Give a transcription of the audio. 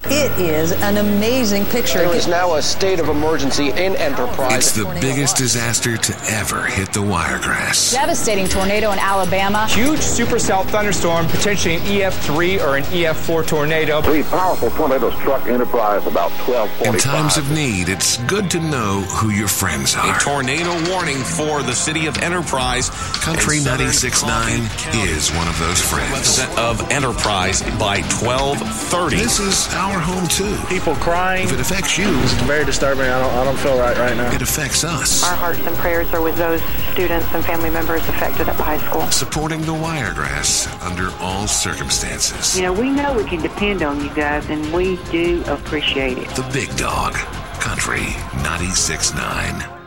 It is an amazing picture. There is now a state of emergency in Enterprise. It's the biggest disaster to ever hit the Wiregrass. Devastating tornado in Alabama. Huge supercell thunderstorm, potentially an EF3 or an EF4 tornado. 3 powerful tornadoes struck Enterprise about 12:45. In times of need, it's good to know who your friends are. A tornado warning for the city of Enterprise. Country 96.9 is one of those friends. Of Enterprise by 12:30. This is our home too. People crying. If it affects you, it's very disturbing. I don't feel right now. It affects us. Our hearts and prayers are with those students and family members affected at the high school. Supporting the Wiregrass under all circumstances. You know, we know we can depend on you guys, and we do appreciate it. The Big Dog, Country 96.9.